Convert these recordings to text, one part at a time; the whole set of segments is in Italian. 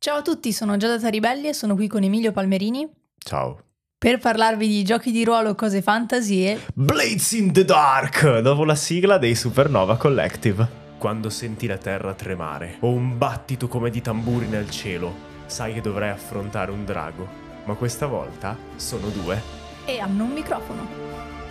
Ciao a tutti, sono Giada Ribelli e sono qui con Emilio Palmerini Ciao. per parlarvi di giochi di ruolo, cose fantasy e Blades in the Dark, dopo la sigla dei Supernova Collective. Quando senti la terra tremare o un battito come di tamburi nel cielo, sai che dovrai affrontare un drago, ma questa volta sono due. e hanno un microfono.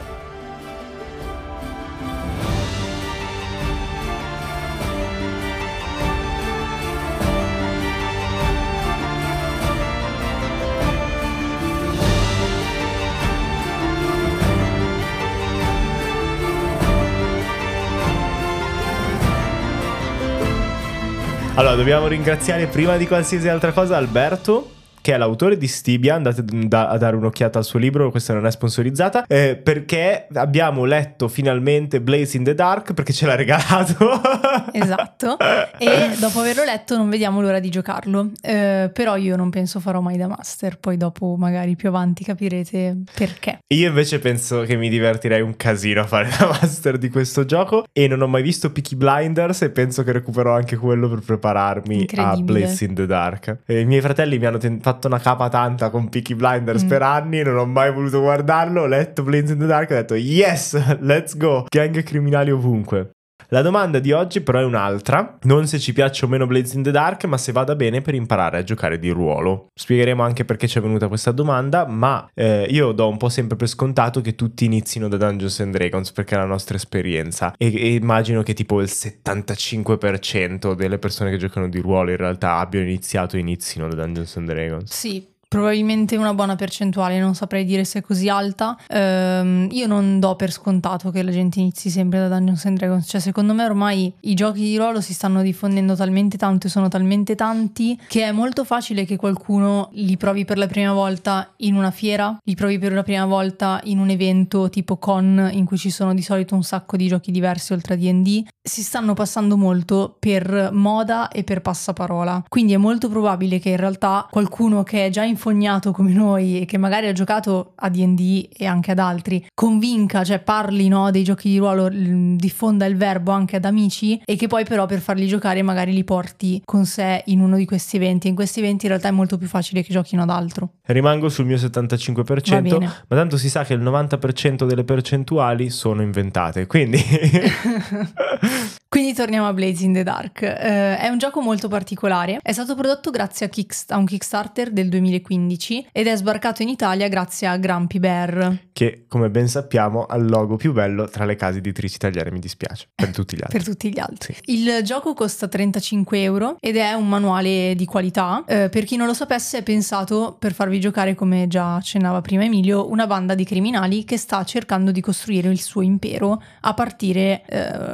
Allora, dobbiamo ringraziare prima di qualsiasi altra cosa Alberto, che è l'autore di Stibia. Andate a dare un'occhiata al suo libro, questa non è sponsorizzata, perché abbiamo letto finalmente Blades in the Dark, perché ce l'ha regalato. Esatto, e dopo averlo letto non vediamo l'ora di giocarlo, però io non penso farò mai da master, poi dopo magari più avanti capirete perché. Io invece penso che mi divertirei un casino a fare la master di questo gioco, e non ho mai visto Peaky Blinders e penso che recuperò anche quello per prepararmi a Blades in the Dark. I miei fratelli mi hanno fatto una capa tanta con Peaky Blinders per anni, non ho mai voluto guardarlo, ho letto Blades in the Dark e ho detto yes, let's go, gang criminali ovunque. La domanda di oggi però è un'altra, non se ci piace o meno Blades in the Dark, ma se vada bene per imparare a giocare di ruolo. Spiegheremo anche perché ci è venuta questa domanda, ma io do un po' sempre per scontato che tutti inizino da Dungeons and Dragons, perché è la nostra esperienza, e immagino che tipo il 75% delle persone che giocano di ruolo in realtà abbiano iniziato e inizino da Dungeons and Dragons. Sì, probabilmente una buona percentuale, non saprei dire se è così alta. Io non do per scontato che la gente inizi sempre da Dungeons and Dragons, cioè secondo me ormai i giochi di ruolo si stanno diffondendo talmente tanto e sono talmente tanti che è molto facile che qualcuno li provi per la prima volta in una fiera, li provi per la prima volta in un evento tipo con, in cui ci sono di solito un sacco di giochi diversi oltre a D&D. Si stanno passando molto per moda e per passaparola, quindi è molto probabile che in realtà qualcuno che è già infognato come noi e che magari ha giocato a D&D e anche ad altri convinca, cioè parli, no, dei giochi di ruolo, diffonda il verbo anche ad amici, e che poi però per farli giocare magari li porti con sé in uno di questi eventi. In questi eventi in realtà è molto più facile che giochino ad altro. Rimango sul mio 75%, ma tanto si sa che il 90% delle percentuali sono inventate, quindi... Quindi torniamo a Blades in the Dark. È un gioco molto particolare, è stato prodotto grazie a un Kickstarter del 2015 ed è sbarcato in Italia grazie a Grumpy Bear, che come ben sappiamo ha il logo più bello tra le case editrici italiane, mi dispiace, per tutti gli altri. Per tutti gli altri. Sì. Il gioco costa 35 euro ed è un manuale di qualità. Per chi non lo sapesse, è pensato per farvi giocare, come già accennava prima Emilio, una banda di criminali che sta cercando di costruire il suo impero a partire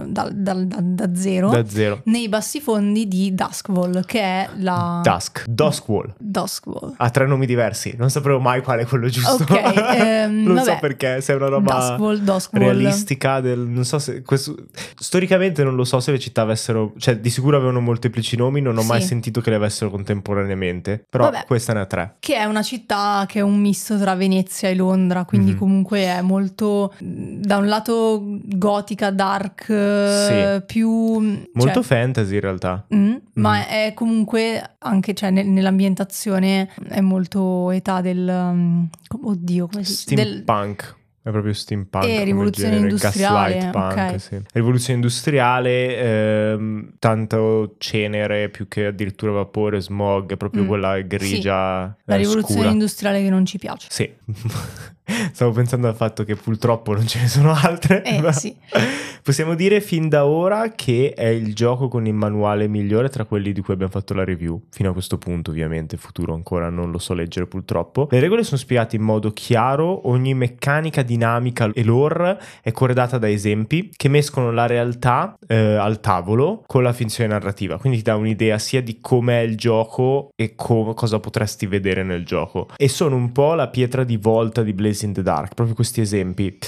da zero nei bassifondi di Duskwall, che è la... Duskwall. Ha 3 nomi diversi, non sapevo mai quale è quello giusto. Ok, non so perché, se è una roba Duskwall. realistica non so se storicamente non lo so se le città avessero, cioè di sicuro avevano molteplici nomi, non ho mai sentito che le avessero contemporaneamente, però questa ne ha 3. Che è una città che è un misto tra Venezia e Londra, quindi comunque è molto, da un lato gotica, dark, più molto fantasy in realtà, ma è comunque anche, cioè, nell'ambientazione è molto età del oddio, come si dice? Steampunk. È proprio steampunk e rivoluzione industriale, gaslight punk, sì. Rivoluzione industriale, tanto cenere più che addirittura vapore, smog, è proprio quella grigia, la rivoluzione scura. Industriale che non ci piace. Sì. Stavo pensando al fatto che purtroppo non ce ne sono altre. Sì. Possiamo dire fin da ora che è il gioco con il manuale migliore tra quelli di cui abbiamo fatto la review. Fino a questo punto, ovviamente, futuro ancora non lo so leggere purtroppo. Le regole sono spiegate in modo chiaro, ogni meccanica, dinamica e lore è corredata da esempi che mescolano la realtà al tavolo con la finzione narrativa. Quindi ti dà un'idea sia di com'è il gioco e cosa potresti vedere nel gioco. E sono un po' la pietra di volta di Blades Blades in the Dark, proprio questi esempi,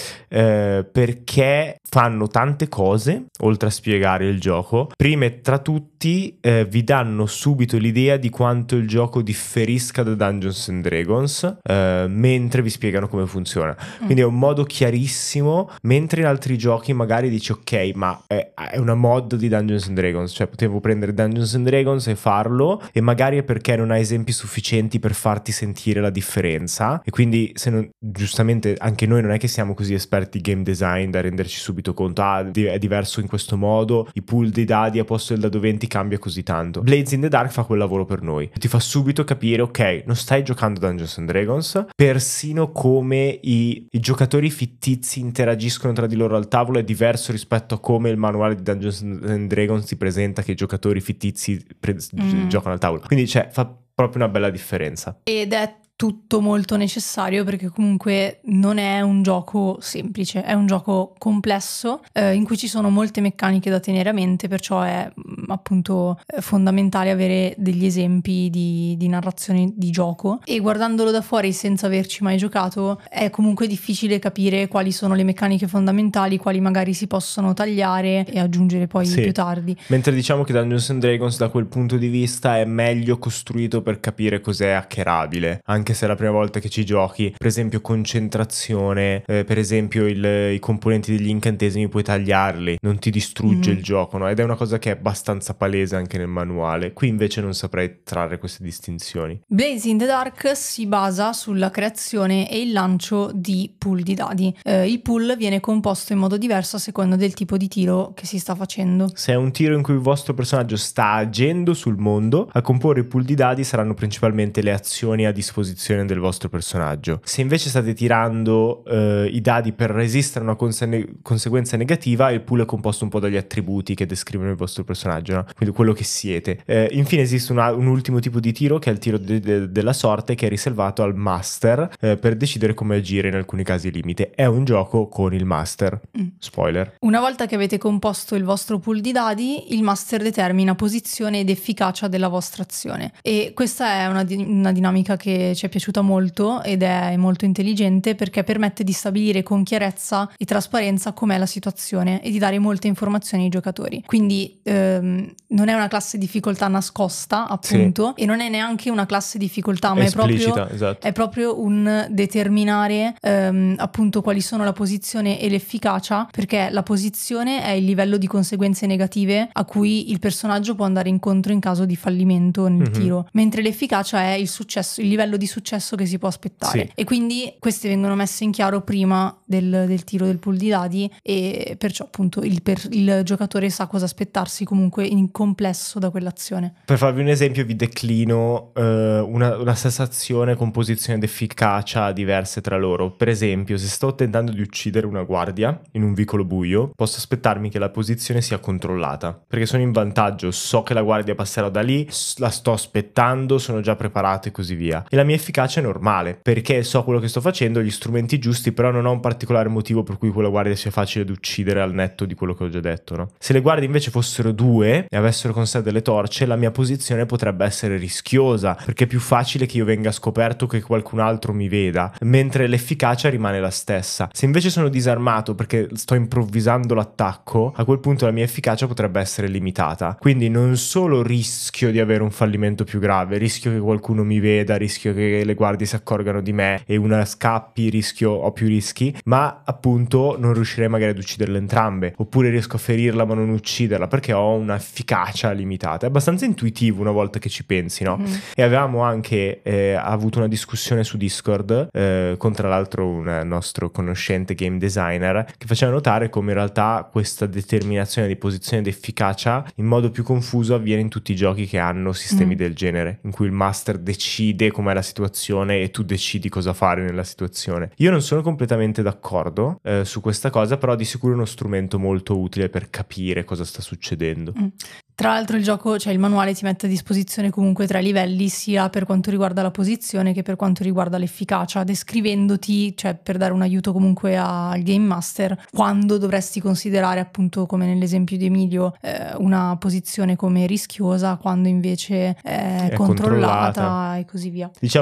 perché fanno tante cose oltre a spiegare il gioco. Prima e tra tutti vi danno subito l'idea di quanto il gioco differisca da Dungeons and Dragons, mentre vi spiegano come funziona. Quindi è un modo chiarissimo, mentre in altri giochi magari dici ok, ma è una mod di Dungeons and Dragons, cioè potevo prendere Dungeons and Dragons e farlo, e magari è perché non hai esempi sufficienti per farti sentire la differenza, e quindi giustamente anche noi non è che siamo così esperti di game design da renderci subito conto è diverso in questo modo, i pool dei dadi a posto del dado 20 cambia così tanto. Blades in the Dark fa quel lavoro per noi, ti fa subito capire ok, non stai giocando Dungeons and Dragons, persino come i giocatori fittizi interagiscono tra di loro al tavolo è diverso rispetto a come il manuale di Dungeons and Dragons ti presenta che i giocatori fittizi giocano al tavolo, quindi fa proprio una bella differenza. Ed è tutto molto necessario, perché comunque non è un gioco semplice, è un gioco complesso in cui ci sono molte meccaniche da tenere a mente, perciò è appunto fondamentale avere degli esempi di narrazione di gioco, e guardandolo da fuori senza averci mai giocato è comunque difficile capire quali sono le meccaniche fondamentali, quali magari si possono tagliare e aggiungere poi più tardi. Mentre diciamo che Dungeons and Dragons da quel punto di vista è meglio costruito per capire cos'è hackerabile, anche se è la prima volta che ci giochi. Per esempio concentrazione, per esempio i componenti degli incantesimi puoi tagliarli, non ti distrugge il gioco, no? Ed è una cosa che è abbastanza palese anche nel manuale. Qui invece non saprei trarre queste distinzioni. Blades in the Dark si basa sulla creazione e il lancio di pool di dadi. Il pool viene composto in modo diverso a seconda del tipo di tiro che si sta facendo. Se è un tiro in cui il vostro personaggio sta agendo sul mondo, a comporre il pool di dadi saranno principalmente le azioni a disposizione del vostro personaggio. Se invece state tirando i dadi per resistere a una conseguenza negativa, il pool è composto un po' dagli attributi che descrivono il vostro personaggio, no? Quindi quello che siete. Infine esiste un ultimo tipo di tiro, che è il tiro della sorte, che è riservato al master per decidere come agire in alcuni casi limite. È un gioco con il master. Spoiler. Una volta che avete composto il vostro pool di dadi, il master determina posizione ed efficacia della vostra azione, e questa è una dinamica che ci è piaciuta molto ed è molto intelligente, perché permette di stabilire con chiarezza e trasparenza com'è la situazione e di dare molte informazioni ai giocatori. Quindi non è una classe difficoltà nascosta, appunto, e non è neanche una classe difficoltà, ma esplicita, esatto. È proprio un determinare appunto quali sono la posizione e l'efficacia, perché la posizione è il livello di conseguenze negative a cui il personaggio può andare incontro in caso di fallimento nel tiro, mentre l'efficacia è il successo, il livello di successo che si può aspettare. E quindi queste vengono messe in chiaro prima del tiro del pool di dadi, e perciò appunto il giocatore sa cosa aspettarsi comunque in complesso da quell'azione. Per farvi un esempio vi declino una stessa azione con posizioni ed efficacia diverse tra loro. Per esempio, se sto tentando di uccidere una guardia in un vicolo buio, posso aspettarmi che la posizione sia controllata, perché sono in vantaggio, so che la guardia passerà da lì, la sto aspettando, sono già preparato e così via. E la mia efficacia è normale, perché so quello che sto facendo, gli strumenti giusti, però non ho un particolare motivo per cui quella guardia sia facile da uccidere al netto di quello che ho già detto, no? Se le guardie invece fossero due e avessero con sé delle torce, la mia posizione potrebbe essere rischiosa, perché è più facile che io venga scoperto che qualcun altro mi veda, mentre l'efficacia rimane la stessa. Se invece sono disarmato perché sto improvvisando l'attacco, a quel punto la mia efficacia potrebbe essere limitata. Quindi non solo rischio di avere un fallimento più grave, rischio che qualcuno mi veda, rischio che le guardie si accorgano di me e una scappi, ho più rischi, ma appunto non riuscirei magari ad ucciderle entrambe, oppure riesco a ferirla ma non ucciderla perché ho un'efficacia limitata. È abbastanza intuitivo una volta che ci pensi, no? E avevamo anche avuto una discussione su Discord con tra l'altro un nostro conoscente game designer che faceva notare come in realtà questa determinazione di posizione ed efficacia in modo più confuso avviene in tutti i giochi che hanno sistemi del genere, in cui il master decide com'è la situazione e tu decidi cosa fare nella situazione. Io non sono completamente d'accordo su questa cosa, però di sicuro è uno strumento molto utile per capire cosa sta succedendo. Tra l'altro il gioco, cioè il manuale ti mette a disposizione comunque 3 livelli, sia per quanto riguarda la posizione che per quanto riguarda l'efficacia, descrivendoti, cioè per dare un aiuto comunque al game master, quando dovresti considerare, appunto come nell'esempio di Emilio, una posizione come rischiosa, quando invece è controllata e così via. Diciamo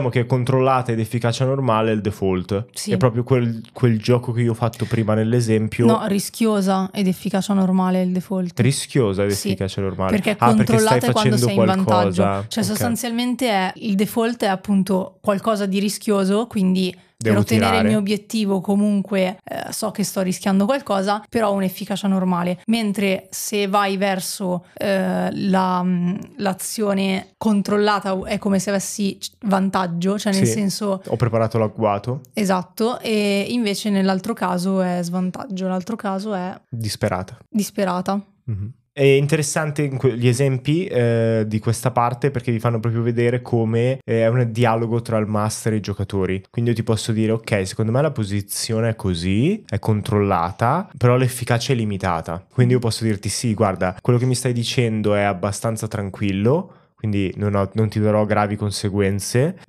diciamo che controllata ed efficacia normale è il default. Sì. È proprio quel gioco che io ho fatto prima nell'esempio. No, rischiosa ed efficacia normale è il default. Rischiosa ed efficacia normale. Perché controllata perché è quando sei in vantaggio. Cioè okay. sostanzialmente il default è appunto qualcosa di rischioso, quindi per ottenere il mio obiettivo comunque so che sto rischiando qualcosa, però ho un'efficacia normale. Mentre se vai verso l'azione controllata è come se avessi vantaggio, cioè nel senso ho preparato l'agguato. Esatto, e invece nell'altro caso è svantaggio, l'altro caso è disperata. Mm-hmm. È interessante gli esempi di questa parte perché vi fanno proprio vedere come è un dialogo tra il master e i giocatori. Quindi io ti posso dire, ok, secondo me la posizione è così, è controllata, però l'efficacia è limitata. Quindi io posso dirti, sì, guarda, quello che mi stai dicendo è abbastanza tranquillo, quindi non ti darò gravi conseguenze,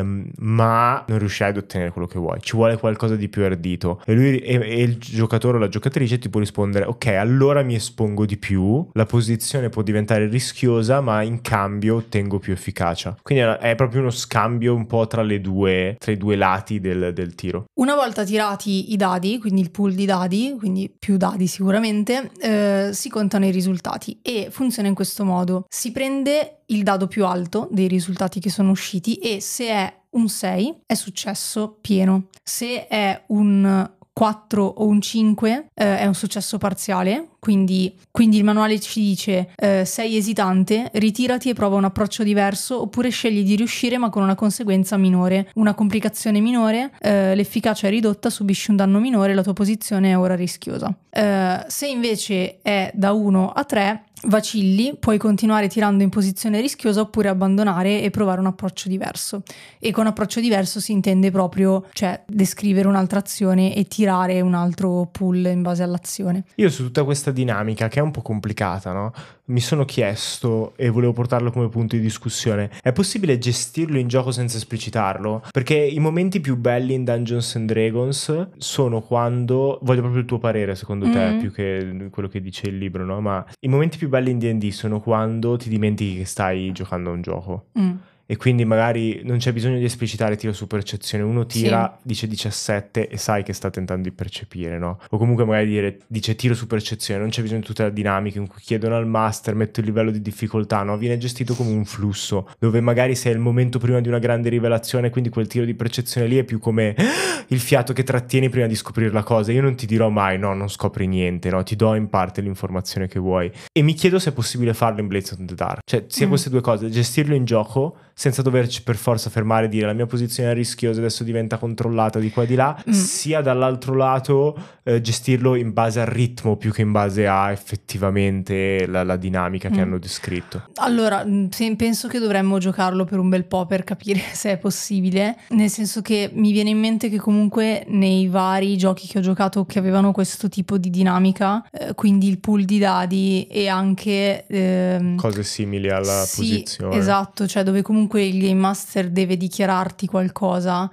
ma non riuscirai ad ottenere quello che vuoi. Ci vuole qualcosa di più ardito. E lui e il giocatore o la giocatrice ti può rispondere, ok, allora mi espongo di più, la posizione può diventare rischiosa, ma in cambio ottengo più efficacia. Quindi è proprio uno scambio un po' tra i due lati del tiro. Una volta tirati i dadi, quindi il pool di dadi, quindi più dadi sicuramente, si contano i risultati e funziona in questo modo. Si prende il dado più alto dei risultati che sono usciti e se è un 6 è successo pieno, se è un 4 o un 5 è un successo parziale, quindi il manuale ci dice sei esitante, ritirati e prova un approccio diverso oppure scegli di riuscire ma con una conseguenza minore, una complicazione minore, l'efficacia è ridotta, subisci un danno minore, la tua posizione è ora rischiosa. Se invece è da 1 a 3 vacilli, puoi continuare tirando in posizione rischiosa oppure abbandonare e provare un approccio diverso. E con approccio diverso si intende proprio, cioè, descrivere un'altra azione e tirare un altro pool in base all'azione. Io su tutta questa dinamica, che è un po' complicata, no? Mi sono chiesto, e volevo portarlo come punto di discussione, è possibile gestirlo in gioco senza esplicitarlo? Perché i momenti più belli in Dungeons and Dragons sono quando, voglio proprio il tuo parere secondo te, più che quello che dice il libro, no? Ma i momenti più belli in D&D sono quando ti dimentichi che stai giocando a un gioco. E quindi magari non c'è bisogno di esplicitare tiro su percezione, uno tira, dice 17 e sai che sta tentando di percepire, no? O comunque magari dice tiro su percezione, non c'è bisogno di tutta la dinamica in cui chiedono al master, metto il livello di difficoltà, no? Viene gestito come un flusso, dove magari se è il momento prima di una grande rivelazione, quindi quel tiro di percezione lì è più come il fiato che trattieni prima di scoprire la cosa. Io non ti dirò mai, no, non scopri niente, no? Ti do in parte l'informazione che vuoi. E mi chiedo se è possibile farlo in Blades of the Dark, cioè sia queste due cose, gestirlo in gioco senza doverci per forza fermare e dire la mia posizione è rischiosa, adesso diventa controllata di qua e di là, sia dall'altro lato gestirlo in base al ritmo più che in base a effettivamente la dinamica che hanno descritto. Allora, penso che dovremmo giocarlo per un bel po' per capire se è possibile, nel senso che mi viene in mente che comunque nei vari giochi che ho giocato che avevano questo tipo di dinamica, quindi il pool di dadi e anche cose simili alla posizione. Esatto, cioè dove comunque il game master deve dichiararti qualcosa.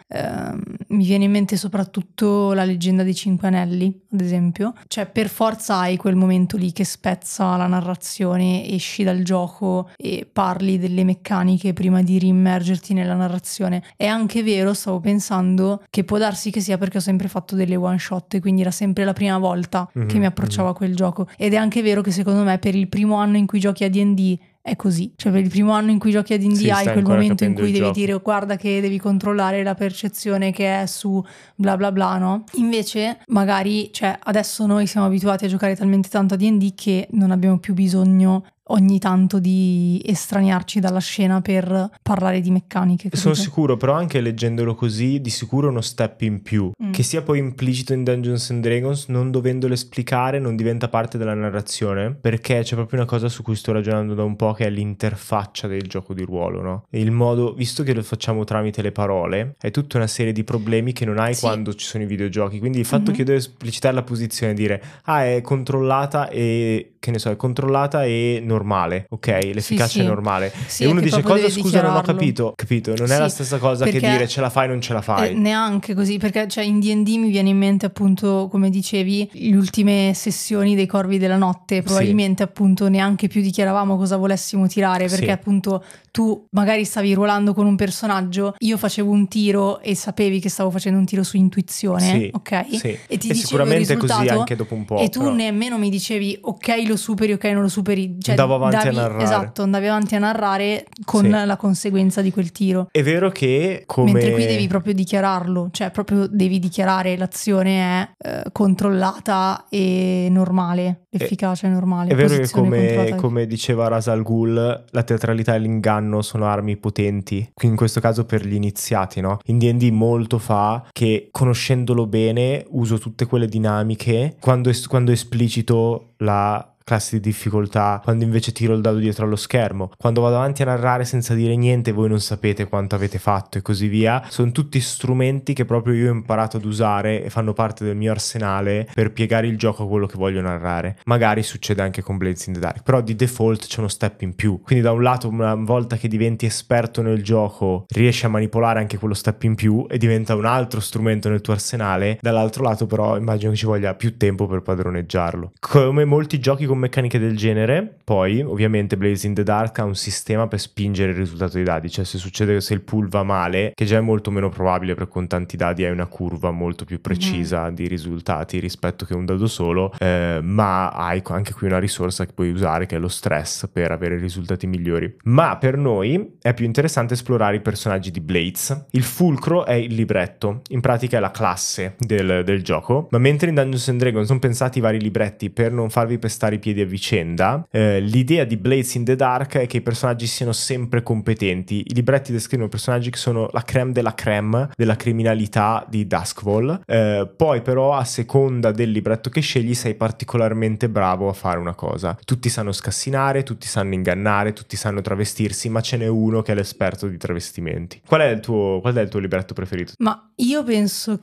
Mi viene in mente soprattutto la leggenda dei 5 anelli, ad esempio, cioè per forza hai quel momento lì che spezza la narrazione, esci dal gioco e parli delle meccaniche prima di riimmergerti nella narrazione. È anche vero, stavo pensando, che può darsi che sia perché ho sempre fatto delle one shot e quindi era sempre la prima volta che mi approcciavo a quel gioco, ed è anche vero che secondo me per il primo anno in cui giochi a D&D è così, cioè per il primo anno in cui giochi a D&D hai quel momento in cui devi dire guarda che devi controllare la percezione che è su bla bla bla, no? Invece magari, cioè adesso noi siamo abituati a giocare talmente tanto a D&D che non abbiamo più bisogno ogni tanto di estraniarci dalla scena per parlare di meccaniche. Capito? Sono sicuro, però anche leggendolo così di sicuro uno step in più, che sia poi implicito in Dungeons and Dragons, non dovendolo esplicare non diventa parte della narrazione, perché c'è proprio una cosa su cui sto ragionando da un po', che è l'interfaccia del gioco di ruolo, no? E il modo, visto che lo facciamo tramite le parole, è tutta una serie di problemi che non hai quando ci sono i videogiochi, quindi il fatto che io devo esplicitare la posizione e dire è controllata e che ne so, è controllata e non normale, ok? L'efficacia è normale. Sì, e uno dice cosa, scusa, non ho capito, non è la stessa cosa che dire ce la fai o non ce la fai. Neanche così, perché cioè in D&D mi viene in mente appunto, come dicevi, le ultime sessioni dei Corvi della Notte, probabilmente appunto neanche più dichiaravamo cosa volessimo tirare, perché appunto tu magari stavi ruolando con un personaggio, io facevo un tiro e sapevi che stavo facendo un tiro su intuizione, ok? Sì. E ti dicevo sicuramente il risultato, così anche dopo un po'. E tu nemmeno mi dicevi ok lo superi, ok non lo superi, cioè andavo avanti a narrare. Esatto, andavi avanti a narrare con la conseguenza di quel tiro. È vero che mentre qui devi proprio dichiararlo, cioè proprio devi dichiarare l'azione è controllata e normale, l'efficacia è normale. È vero che come diceva Ra's al Ghul, la teatralità e l'inganno sono armi potenti, quindi in questo caso per gli iniziati, no? In D&D molto fa che, conoscendolo bene, uso tutte quelle dinamiche quando esplicito la classe di difficoltà, quando invece tiro il dado dietro allo schermo, quando vado avanti a narrare senza dire niente, voi non sapete quanto avete fatto e così via. Sono tutti strumenti che proprio io ho imparato ad usare e fanno parte del mio arsenale per piegare il gioco a quello che voglio narrare. Magari succede anche con Blades in the Dark, però di default c'è uno step in più, quindi da un lato una volta che diventi esperto nel gioco riesci a manipolare anche quello step in più e diventa un altro strumento nel tuo arsenale, dall'altro lato però immagino che ci voglia più tempo per padroneggiarlo. Come molti giochi con meccaniche del genere, poi ovviamente Blades in the Dark ha un sistema per spingere il risultato dei dadi, cioè se il pool va male, che già è molto meno probabile perché con tanti dadi hai una curva molto più precisa di risultati rispetto che un dado solo, ma hai anche qui una risorsa che puoi usare che è lo stress per avere risultati migliori. Ma per noi è più interessante esplorare i personaggi di Blades. Il fulcro è il libretto, in pratica è la classe del gioco, ma mentre in Dungeons & Dragons sono pensati i vari libretti per non farvi pestare i piedi a vicenda, l'idea di Blades in the Dark è che i personaggi siano sempre competenti. I libretti descrivono personaggi che sono la crème della crème della criminalità di Duskwall, poi però a seconda del libretto che scegli sei particolarmente bravo a fare una cosa. Tutti sanno scassinare, tutti sanno ingannare, tutti sanno travestirsi, ma ce n'è uno che è l'esperto di travestimenti. Qual è il tuo libretto preferito? Ma io penso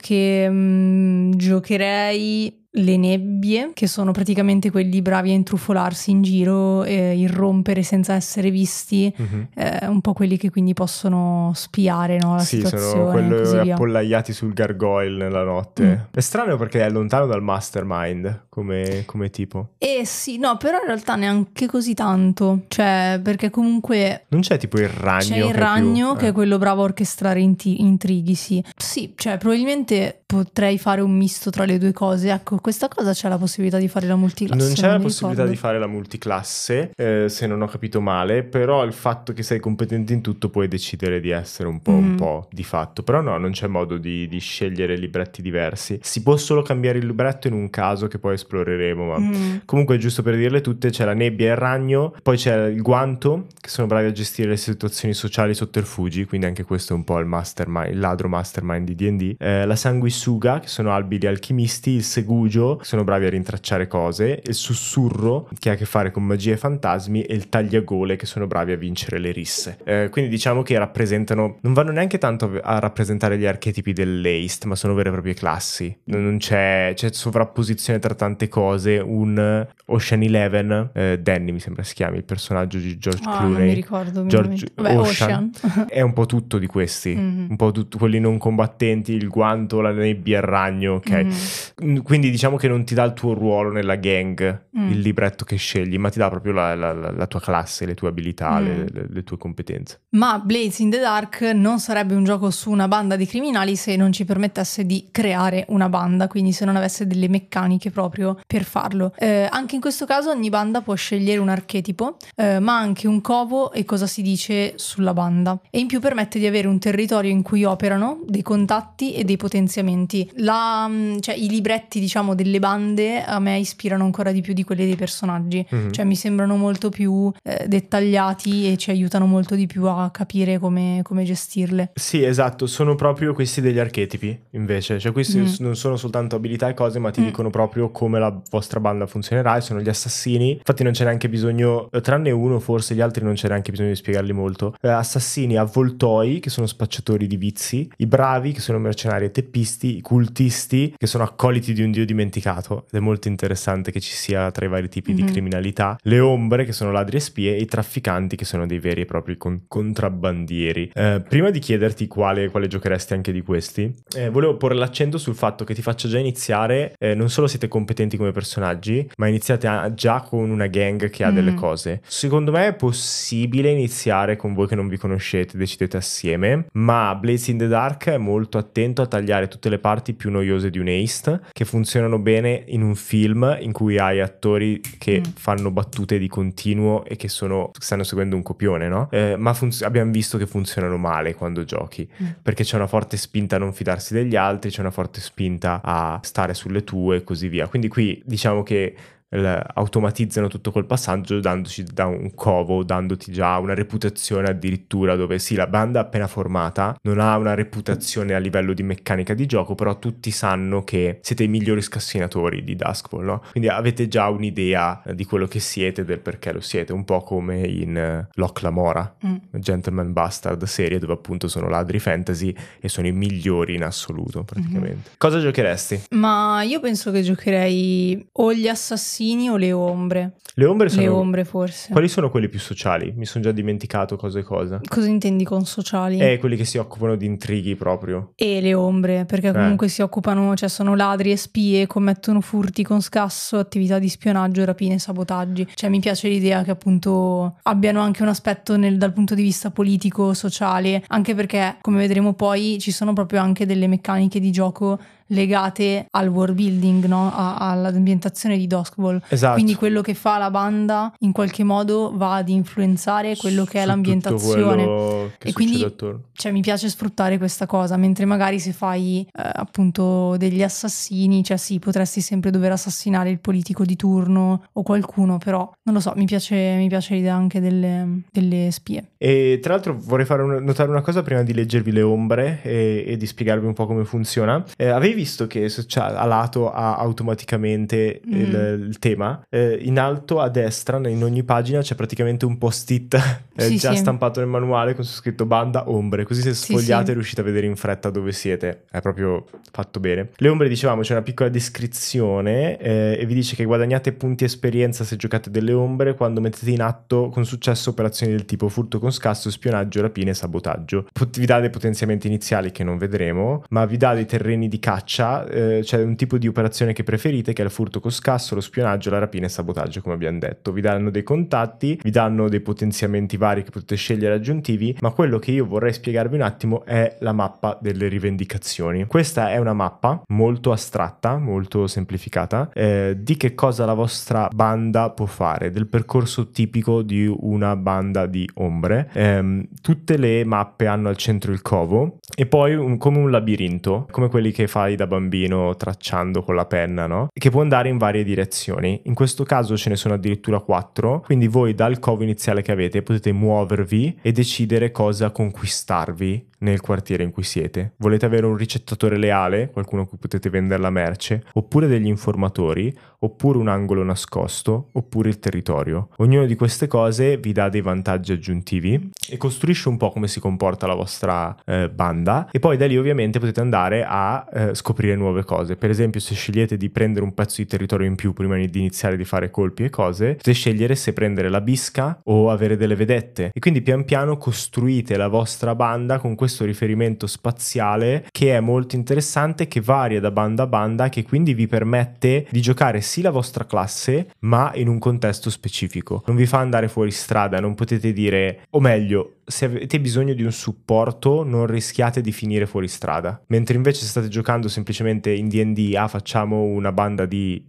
che giocherei le nebbie, che sono praticamente quelli bravi a intrufolarsi in giro e irrompere senza essere visti, un po' quelli che quindi possono spiare, no, la situazione. Sono quelli appollaiati sul gargoyle nella notte. È strano perché è lontano dal mastermind come tipo. Sì, no, però in realtà neanche così tanto, cioè perché comunque non c'è tipo il ragno. C'è il ragno che è quello bravo a orchestrare intrighi, sì, cioè probabilmente potrei fare un misto tra le due cose. Ecco, questa cosa c'è la possibilità di fare la multiclasse. Non c'è la possibilità di fare la multiclasse, se non ho capito male, però il fatto che sei competente in tutto puoi decidere di essere un po' di fatto. Però no, non c'è modo di scegliere libretti diversi. Si può solo cambiare il libretto in un caso che poi esploreremo, ma comunque giusto per dirle tutte, c'è la nebbia e il ragno, poi c'è il guanto, che sono bravi a gestire le situazioni sociali sotterfugi, quindi anche questo è un po' il ladro mastermind di D&D, la sanguisuga, che sono abili alchimisti, il segugio, che sono bravi a rintracciare cose, il sussurro, che ha a che fare con magia e fantasmi, e il tagliagole, che sono bravi a vincere le risse. Quindi diciamo che non vanno neanche tanto a rappresentare gli archetipi dell'Eist, ma sono vere e proprie classi. Non c'è sovrapposizione tra tante cose. Un Ocean Eleven, Danny mi sembra si chiami il personaggio di George Clooney. Non mi ricordo. Ocean è un po' tutto di questi, un po' tutto, quelli non combattenti, il guanto, la nebbia, il ragno, ok. Quindi diciamo che non ti dà il tuo ruolo nella gang, il libretto che scegli, ma ti dà proprio la tua classe, le tue abilità, le tue competenze. Ma Blades in the Dark non sarebbe un gioco su una banda di criminali se non ci permettesse di creare una banda, quindi se non avesse delle meccaniche proprio per farlo. Anche in questo caso ogni banda può scegliere un archetipo, ma anche un covo e cosa si dice sulla banda, e in più permette di avere un territorio in cui operano, dei contatti e dei potenziamenti. Cioè i libretti diciamo delle bande a me ispirano ancora di più di quelli dei personaggi, cioè mi sembrano molto più dettagliati e ci aiutano molto di più a capire come gestirle. Sì, esatto, sono proprio questi degli archetipi invece, cioè questi non sono soltanto abilità e cose, ma ti dicono proprio come la vostra banda funzionerà, e sono gli assassini. Infatti non c'è neanche bisogno, tranne uno forse, gli altri non c'è neanche bisogno di spiegarli molto. Assassini avvoltoi, che sono spacciatori di vizi, i bravi, che sono mercenari e teppisti, cultisti che sono accoliti di un dio dimenticato, ed è molto interessante che ci sia tra i vari tipi di criminalità, le ombre che sono ladri e spie, e i trafficanti che sono dei veri e propri contrabbandieri. Prima di chiederti quale giocheresti anche di questi, volevo porre l'accento sul fatto che ti faccio già iniziare, non solo siete competenti come personaggi, ma iniziate già con una gang che ha delle cose. Secondo me è possibile iniziare con voi che non vi conoscete, decidete assieme, ma Blades in the Dark è molto attento a tagliare tutte le parti più noiose di un heist, che funzionano bene in un film in cui hai attori che fanno battute di continuo e che stanno seguendo un copione, no? Ma abbiamo visto che funzionano male quando giochi, perché c'è una forte spinta a non fidarsi degli altri, c'è una forte spinta a stare sulle tue e così via. Quindi qui diciamo che automatizzano tutto col passaggio, dandoci da un covo, dandoti già una reputazione addirittura, dove sì, la banda appena formata non ha una reputazione a livello di meccanica di gioco, però tutti sanno che siete i migliori scassinatori di Duskfall, no? Quindi avete già un'idea di quello che siete e del perché lo siete, un po' come in Locke Lamora, Gentleman Bastard serie, dove appunto sono ladri fantasy e sono i migliori in assoluto praticamente. Cosa giocheresti? Ma io penso che giocherei o gli assassini o le ombre. Le ombre sono... Le ombre forse. Quali sono quelli più sociali? Mi sono già dimenticato cosa e cosa. Cosa intendi con sociali? Quelli che si occupano di intrighi proprio. E le ombre, perché comunque si occupano, cioè sono ladri e spie, commettono furti con scasso, attività di spionaggio, rapine, sabotaggi. Cioè mi piace l'idea che appunto abbiano anche un aspetto dal punto di vista politico, sociale, anche perché come vedremo poi ci sono proprio anche delle meccaniche di gioco legate al world building, no? All'ambientazione di Duskfall. Esatto. Quindi quello che fa la banda in qualche modo va ad influenzare quello che è l'ambientazione, e quindi cioè, mi piace sfruttare questa cosa, mentre magari se fai appunto degli assassini, cioè sì, potresti sempre dover assassinare il politico di turno o qualcuno, però non lo so, mi piace l'idea anche delle spie. E tra l'altro vorrei fare notare una cosa prima di leggervi le ombre e di spiegarvi un po' come funziona. Avevi visto che a lato ha automaticamente il tema? In alto a destra in ogni pagina c'è praticamente un post-it stampato nel manuale con su scritto banda ombre, così se sfogliate riuscite a vedere in fretta dove siete. È proprio fatto bene. Le ombre, dicevamo, c'è una piccola descrizione e vi dice che guadagnate punti esperienza se giocate delle ombre quando mettete in atto con successo operazioni del tipo furto con scasso, spionaggio, rapine e sabotaggio. Vi dà dei potenziamenti iniziali che non vedremo, ma vi dà dei terreni di caccia, c'è un tipo di operazione che preferite, che è il furto con scasso, lo spionaggio, la rapina e sabotaggio, come abbiamo detto. Vi danno dei contatti, vi danno dei potenziamenti vari che potete scegliere aggiuntivi, ma quello che io vorrei spiegarvi un attimo è la mappa delle rivendicazioni. Questa è una mappa molto astratta, molto semplificata, di che cosa la vostra banda può fare, del percorso tipico di una banda di ombre. Tutte le mappe hanno al centro il covo e poi come un labirinto, come quelli che fai da bambino tracciando con la penna, no? Che può andare in varie direzioni. In questo caso ce ne sono addirittura 4, quindi voi dal covo iniziale che avete potete muovervi e decidere cosa conquistarvi nel quartiere in cui siete. Volete avere un ricettatore leale, qualcuno a cui potete vendere la merce, oppure degli informatori, oppure un angolo nascosto, oppure il territorio. Ognuna di queste cose vi dà dei vantaggi aggiuntivi e costruisce un po' come si comporta la vostra banda, e poi da lì ovviamente potete andare a scoprire nuove cose. Per esempio, se scegliete di prendere un pezzo di territorio in più prima di iniziare di fare colpi e cose, potete scegliere se prendere la bisca o avere delle vedette, e quindi pian piano costruite la vostra banda con questo riferimento spaziale che è molto interessante, che varia da banda a banda, che quindi vi permette di giocare sì la vostra classe ma in un contesto specifico. Non vi fa andare fuori strada, non potete dire, o meglio, se avete bisogno di un supporto non rischiate di finire fuori strada, mentre invece se state giocando semplicemente in D&D, facciamo una banda di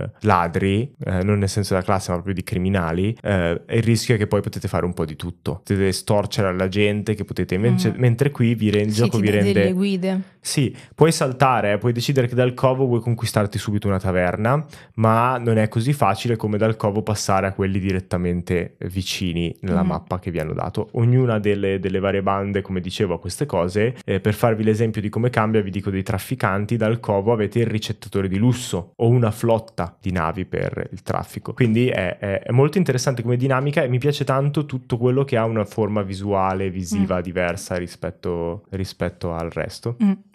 ladri, non nel senso della classe ma proprio di criminali, il rischio è che poi potete fare un po' di tutto, potete storcere alla gente, che potete invece, mentre qui il gioco vi rende delle guide. Sì, puoi saltare, puoi decidere che dal covo vuoi conquistarti subito una taverna, ma non è così facile come dal covo passare a quelli direttamente vicini nella mappa che vi hanno dato. Ognuna delle varie bande, come dicevo, ha queste cose. Per farvi l'esempio di come cambia, vi dico dei trafficanti. Dal covo avete il ricettatore di lusso o una flotta di navi per il traffico, quindi è molto interessante come dinamica, e mi piace tanto tutto quello che ha una forma visuale, visiva diversa rispetto al resto.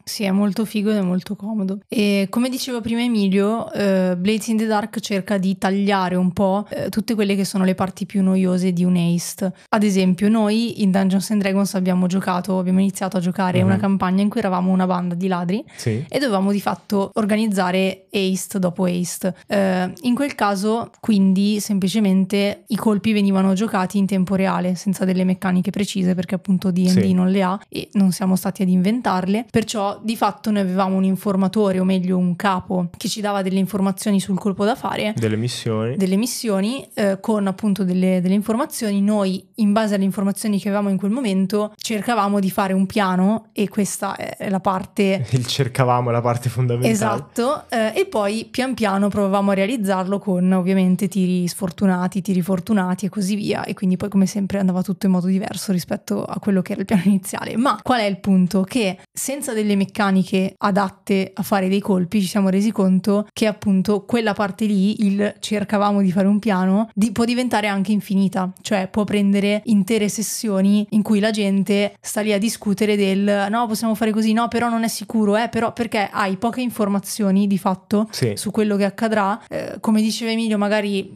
Sì, è molto figo ed è molto comodo. E come diceva prima Emilio, Blades in the Dark cerca di tagliare un po' tutte quelle che sono le parti più noiose di un haste. Ad esempio, noi in Dungeons and Dragons abbiamo iniziato a giocare una campagna in cui eravamo una banda di ladri e dovevamo di fatto organizzare haste dopo haste. In quel caso, quindi, semplicemente i colpi venivano giocati in tempo reale, senza delle meccaniche precise, perché appunto D&D non le ha e non siamo stati ad inventarle. Perciò di fatto noi avevamo un informatore, o meglio un capo, che ci dava delle informazioni sul colpo da fare, delle missioni con appunto delle informazioni. Noi, in base alle informazioni che avevamo in quel momento, cercavamo di fare un piano, e questa è la parte la parte fondamentale. Esatto, e poi pian piano provavamo a realizzarlo con ovviamente tiri sfortunati, tiri fortunati e così via, e quindi poi come sempre andava tutto in modo diverso rispetto a quello che era il piano iniziale. Ma qual è il punto? Che senza delle meccaniche adatte a fare dei colpi ci siamo resi conto che appunto quella parte lì, il cercavamo di fare un piano, può diventare anche infinita, cioè può prendere intere sessioni in cui la gente sta lì a discutere del no, possiamo fare così, no, però non è sicuro, però, perché hai poche informazioni di fatto su quello che accadrà. Come diceva Emilio, magari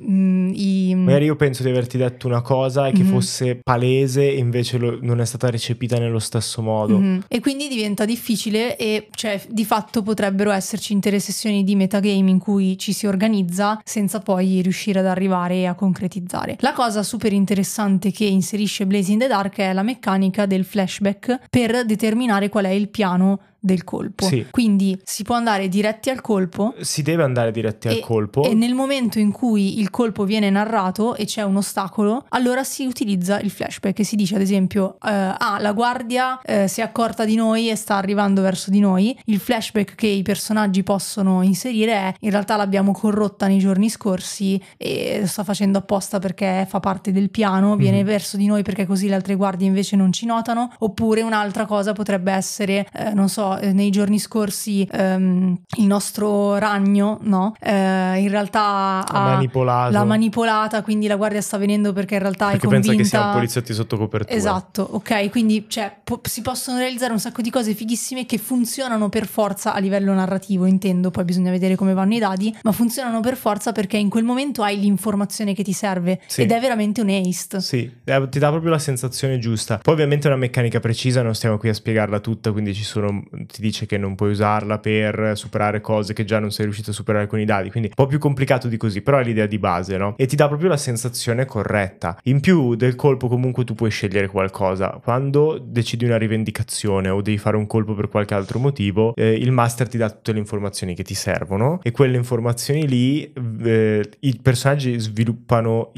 io penso di averti detto una cosa e che fosse palese e invece non è stata recepita nello stesso modo. E quindi diventa difficile, e cioè di fatto potrebbero esserci intere sessioni di metagame in cui ci si organizza senza poi riuscire ad arrivare a concretizzare. La cosa super interessante che inserisce Blades in the Dark è la meccanica del flashback per determinare qual è il piano del colpo. Quindi si può andare diretti al colpo, si deve andare diretti al colpo, e nel momento in cui il colpo viene narrato e c'è un ostacolo, allora si utilizza il flashback e si dice ad esempio la guardia si è accorta di noi e sta arrivando verso di noi. Il flashback che i personaggi possono inserire è: in realtà l'abbiamo corrotta nei giorni scorsi e lo sta facendo apposta perché fa parte del piano, viene verso di noi perché così le altre guardie invece non ci notano. Oppure un'altra cosa potrebbe essere non so, nei giorni scorsi il nostro ragno in realtà l'ha manipolata, quindi la guardia sta venendo perché in realtà è convinta, pensa che siamo poliziotti sotto copertura. Esatto, ok, quindi si possono realizzare un sacco di cose fighissime che funzionano per forza a livello narrativo, intendo, poi bisogna vedere come vanno i dadi, ma funzionano per forza perché in quel momento hai l'informazione che ti serve ed è veramente un haste. Ti dà proprio la sensazione giusta. Poi ovviamente è una meccanica precisa, non stiamo qui a spiegarla tutta, quindi ti dice che non puoi usarla per superare cose che già non sei riuscito a superare con i dadi, quindi un po' più complicato di così, però è l'idea di base, no? E ti dà proprio la sensazione corretta. In più del colpo comunque tu puoi scegliere qualcosa. Quando decidi una rivendicazione o devi fare un colpo per qualche altro motivo, il master ti dà tutte le informazioni che ti servono, e quelle informazioni lì i personaggi sviluppano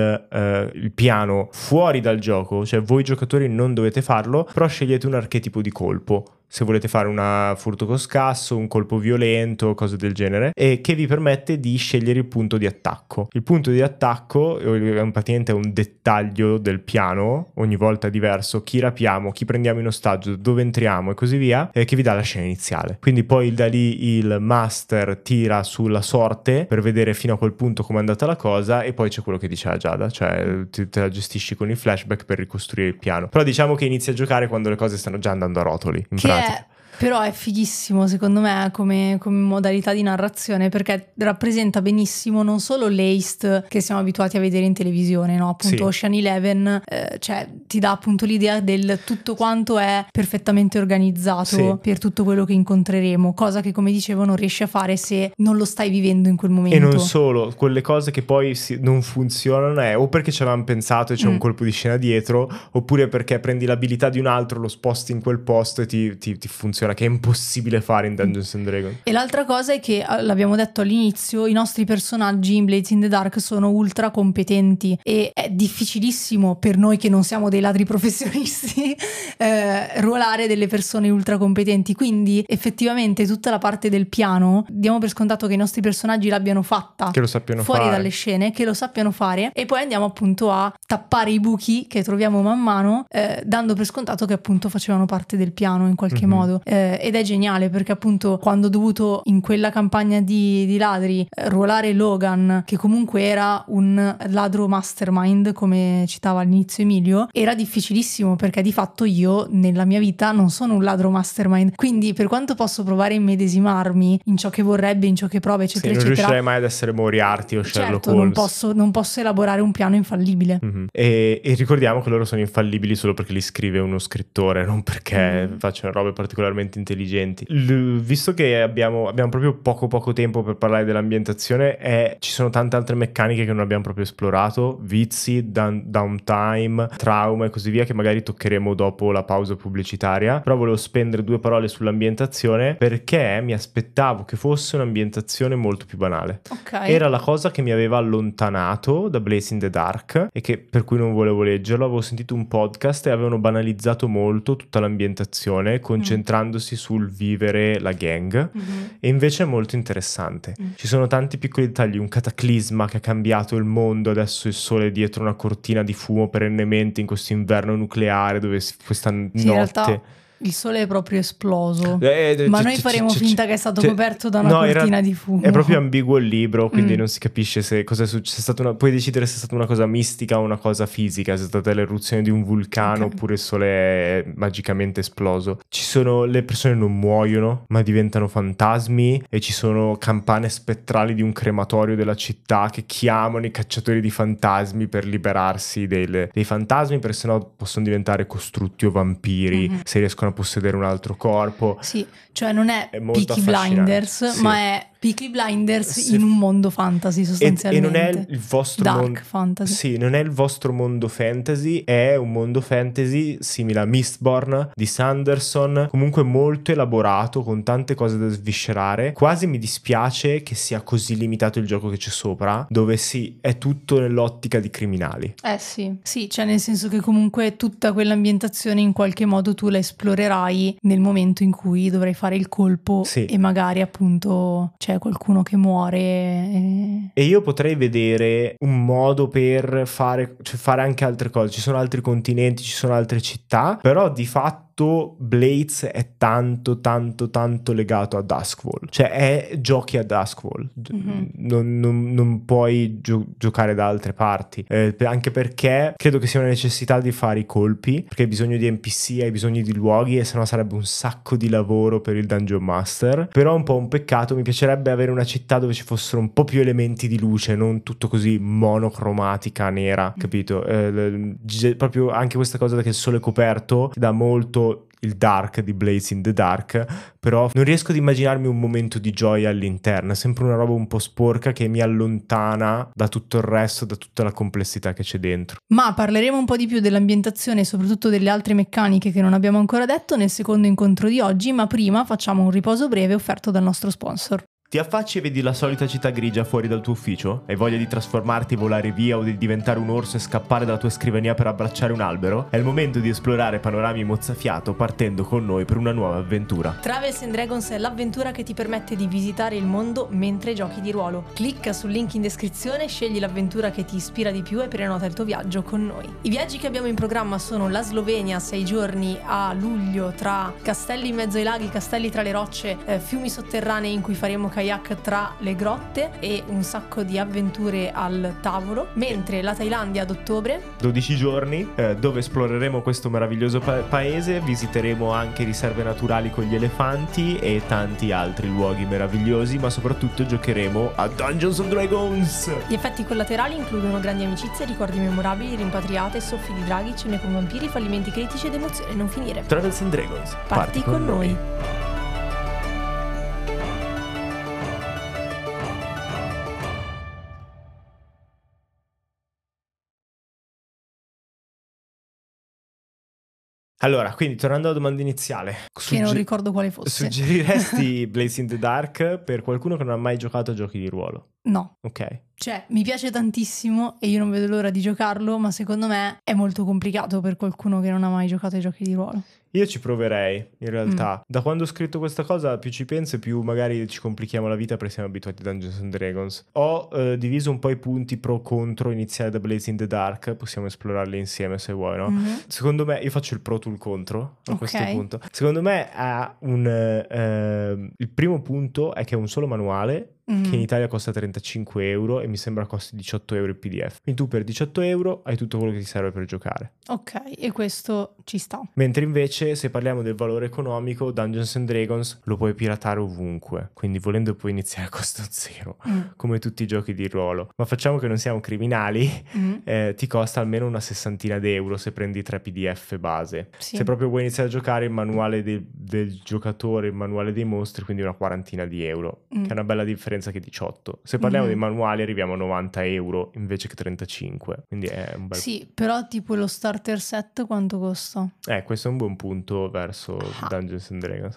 il piano fuori dal gioco, cioè voi giocatori non dovete farlo, però scegliete un archetipo di colpo se volete fare un furto con scasso, un colpo violento, cose del genere, e che vi permette di scegliere il punto di attacco. Il punto di attacco è praticamente un dettaglio del piano, ogni volta diverso: chi rapiamo, chi prendiamo in ostaggio, dove entriamo e così via, che vi dà la scena iniziale. Quindi poi da lì il master tira sulla sorte per vedere fino a quel punto come è andata la cosa, e poi c'è quello che diceva Giada, cioè te la gestisci con il flashback per ricostruire il piano. Però diciamo che inizi a giocare quando le cose stanno già andando a rotoli, in pratica. Però è fighissimo secondo me come modalità di narrazione, perché rappresenta benissimo non solo l'haste che siamo abituati a vedere in televisione, no? Appunto Ocean Eleven, cioè ti dà appunto l'idea del tutto quanto è perfettamente organizzato per tutto quello che incontreremo, cosa che, come dicevo, non riesci a fare se non lo stai vivendo in quel momento. E non solo, quelle cose che poi non funzionano è o perché ce l'hanno pensato e c'è un colpo di scena dietro, oppure perché prendi l'abilità di un altro, lo sposti in quel posto e ti funziona, che è impossibile fare in Dungeons and Dragons. E l'altra cosa è che, l'abbiamo detto all'inizio, i nostri personaggi in Blades in the Dark sono ultra competenti, e è difficilissimo per noi che non siamo dei ladri professionisti ruolare delle persone ultra competenti. Quindi effettivamente tutta la parte del piano diamo per scontato che i nostri personaggi l'abbiano fatta, che lo sappiano fuori fare dalle scene, che lo sappiano fare, e poi andiamo appunto a tappare i buchi che troviamo man mano, dando per scontato che appunto facevano parte del piano in qualche modo. ed è geniale perché appunto quando ho dovuto in quella campagna di ladri ruolare Logan, che comunque era un ladro mastermind come citava all'inizio Emilio, era difficilissimo perché di fatto io nella mia vita non sono un ladro mastermind, quindi per quanto posso provare a immedesimarmi in ciò che vorrebbe, in ciò che prova eccetera non eccetera, riuscirei mai ad essere Moriarty o Sherlock Holmes. Non posso elaborare un piano infallibile. E ricordiamo che loro sono infallibili solo perché li scrive uno scrittore, non perché facciano robe particolarmente intelligenti. Visto che abbiamo proprio poco tempo per parlare dell'ambientazione, ci sono tante altre meccaniche che non abbiamo proprio esplorato, vizi, downtime, trauma e così via, che magari toccheremo dopo la pausa pubblicitaria. Però volevo spendere 2 parole sull'ambientazione perché mi aspettavo che fosse un'ambientazione molto più banale. Era la cosa che mi aveva allontanato da Blades in the Dark e che per cui non volevo leggerlo. Avevo sentito un podcast e avevano banalizzato molto tutta l'ambientazione, concentrandosi sul vivere la gang, e invece è molto interessante. Ci sono tanti piccoli dettagli, un cataclisma che ha cambiato il mondo, adesso il sole è dietro una cortina di fumo perennemente in questo inverno nucleare dove questa notte... Il sole è proprio esploso, ma noi faremo finta che è stato coperto da una cortina di fumo. È proprio ambiguo il libro, quindi non si capisce se cosa è successo. Puoi decidere se è stata una cosa mistica o una cosa fisica, se è stata l'eruzione di un vulcano oppure il sole è magicamente esploso. Le persone non muoiono, ma diventano fantasmi, e ci sono campane spettrali di un crematorio della città che chiamano i cacciatori di fantasmi per liberarsi dei fantasmi, perché sennò possono diventare costrutti o vampiri se riescono a possedere un altro corpo. Sì, cioè non è Peaky Blinders, ma è Peaky Blinders in un mondo fantasy sostanzialmente. E non è il vostro dark fantasy. Sì, non è il vostro mondo fantasy, è un mondo fantasy simile a Mistborn di Sanderson, comunque molto elaborato, con tante cose da sviscerare. Quasi mi dispiace che sia così limitato il gioco che c'è sopra, dove è tutto nell'ottica di criminali. Sì, cioè nel senso che comunque tutta quell'ambientazione in qualche modo tu la esplorerai nel momento in cui dovrai fare il colpo e magari appunto c'è qualcuno che muore. E io potrei vedere un modo per fare anche altre cose. Ci sono altri continenti, ci sono altre città, però di fatto Blades è tanto legato a Duskwall, cioè è giochi a Duskwall. Non puoi giocare da altre parti, anche perché credo che sia una necessità di fare i colpi, perché hai bisogno di NPC, hai bisogno di luoghi, e sennò sarebbe un sacco di lavoro per il Dungeon Master. Però è un po' un peccato, mi piacerebbe avere una città dove ci fossero un po' più elementi di luce, non tutto così monocromatica, nera, capito? Proprio anche questa cosa che il sole è coperto dà molto il dark di Blades in the Dark, però non riesco ad immaginarmi un momento di gioia all'interno, è sempre una roba un po' sporca che mi allontana da tutto il resto, da tutta la complessità che c'è dentro. Ma parleremo un po' di più dell'ambientazione e soprattutto delle altre meccaniche che non abbiamo ancora detto nel secondo incontro di oggi, ma prima facciamo un riposo breve offerto dal nostro sponsor. Ti affacci e vedi la solita città grigia fuori dal tuo ufficio? Hai voglia di trasformarti, volare via o di diventare un orso e scappare dalla tua scrivania per abbracciare un albero? È il momento di esplorare panorami mozzafiato partendo con noi per una nuova avventura. Travels and Dragons è l'avventura che ti permette di visitare il mondo mentre giochi di ruolo. Clicca sul link in descrizione, scegli l'avventura che ti ispira di più e prenota il tuo viaggio con noi. I viaggi che abbiamo in programma sono la Slovenia, 6 giorni a luglio, tra castelli in mezzo ai laghi, castelli tra le rocce, fiumi sotterranei in cui faremo kayak tra le grotte e un sacco di avventure al tavolo, mentre la Thailandia ad ottobre, 12 giorni dove esploreremo questo meraviglioso paese, visiteremo anche riserve naturali con gli elefanti e tanti altri luoghi meravigliosi, ma soprattutto giocheremo a Dungeons and Dragons. Gli effetti collaterali includono grandi amicizie, ricordi memorabili, rimpatriate, soffi di draghi, cene con vampiri, fallimenti critici ed emozioni non finire. Travels and Dragons, parti con noi. Allora, quindi tornando alla domanda iniziale, che non ricordo quale fosse. Suggeriresti Blades in the Dark per qualcuno che non ha mai giocato a giochi di ruolo? No. Ok. Cioè, mi piace tantissimo e io non vedo l'ora di giocarlo, ma secondo me è molto complicato per qualcuno che non ha mai giocato ai giochi di ruolo. Io ci proverei, in realtà. Da quando ho scritto questa cosa, più ci penso e più magari ci complichiamo la vita perché siamo abituati a Dungeons and Dragons. Ho diviso un po' i punti pro contro iniziare da Blaze in the Dark, possiamo esplorarli insieme se vuoi, no? Secondo me, io faccio il pro, tu il contro a questo punto. Secondo me ha il primo punto è che è un solo manuale, che in Italia costa 35 euro e mi sembra costi 18 euro il PDF. Quindi tu per 18 euro hai tutto quello che ti serve per giocare. Ok, e questo ci sta. Mentre invece, se parliamo del valore economico, Dungeons and Dragons lo puoi piratare ovunque, quindi volendo puoi iniziare a costo zero, come tutti i giochi di ruolo. Ma facciamo che non siamo criminali, ti costa almeno una 60 d'euro se prendi 3 PDF base. Sì. Se proprio vuoi iniziare a giocare, il manuale del giocatore, il manuale dei mostri, quindi una 40 di euro, che è una bella differenza che 18. Se parliamo dei manuali arriviamo a 90 euro invece che 35, quindi è un bel... Sì, però tipo lo starter set quanto costa? Questo è un buon punto verso Dungeons and Dragons.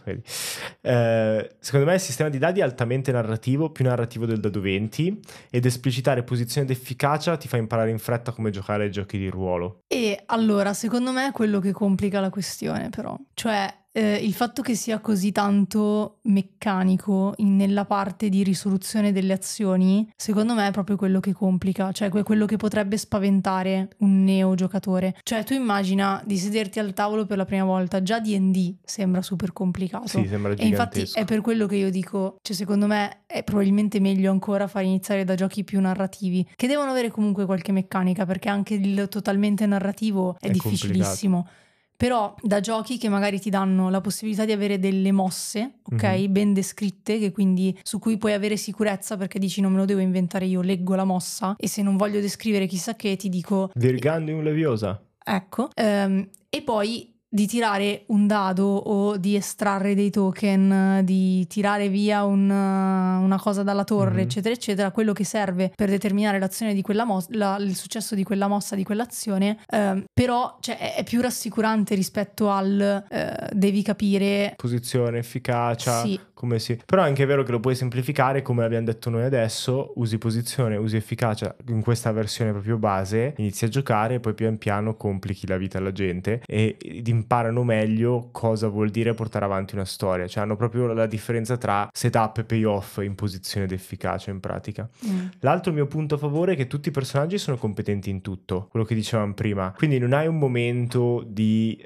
Secondo me il sistema di dadi è altamente narrativo, più narrativo del dado 20, ed esplicitare posizione ed efficacia ti fa imparare in fretta come giocare ai giochi di ruolo. E allora, secondo me è quello che complica la questione, però. Cioè, il fatto che sia così tanto meccanico nella parte di risoluzione delle azioni, secondo me è proprio quello che complica, cioè quello che potrebbe spaventare un neogiocatore. Cioè, tu immagina di sederti al tavolo per la prima volta, già D&D sembra super complicato. Sì, sembra gigantesco. E infatti è per quello che io dico, cioè secondo me è probabilmente meglio ancora far iniziare da giochi più narrativi, che devono avere comunque qualche meccanica, perché anche il totalmente narrativo è difficilissimo. Complicato. Però da giochi che magari ti danno la possibilità di avere delle mosse, ok, ben descritte, che quindi su cui puoi avere sicurezza perché dici non me lo devo inventare io, leggo la mossa e se non voglio descrivere chissà che ti dico Virgandium Leviosa. Ecco, e poi di tirare un dado o di estrarre dei token, di tirare via una cosa dalla torre, eccetera, eccetera, quello che serve per determinare l'azione di quella mossa, il successo di quella mossa, di quell'azione, però cioè, è più rassicurante rispetto al devi capire posizione, efficacia, sì. Come si... Però è anche vero che lo puoi semplificare, come abbiamo detto noi adesso, usi posizione, usi efficacia in questa versione proprio base, inizi a giocare e poi pian piano complichi la vita alla gente ed imparano meglio cosa vuol dire portare avanti una storia, cioè hanno proprio la differenza tra setup e payoff in posizione ed efficacia in pratica. L'altro mio punto a favore è che tutti i personaggi sono competenti in tutto, quello che dicevamo prima, quindi non hai un momento di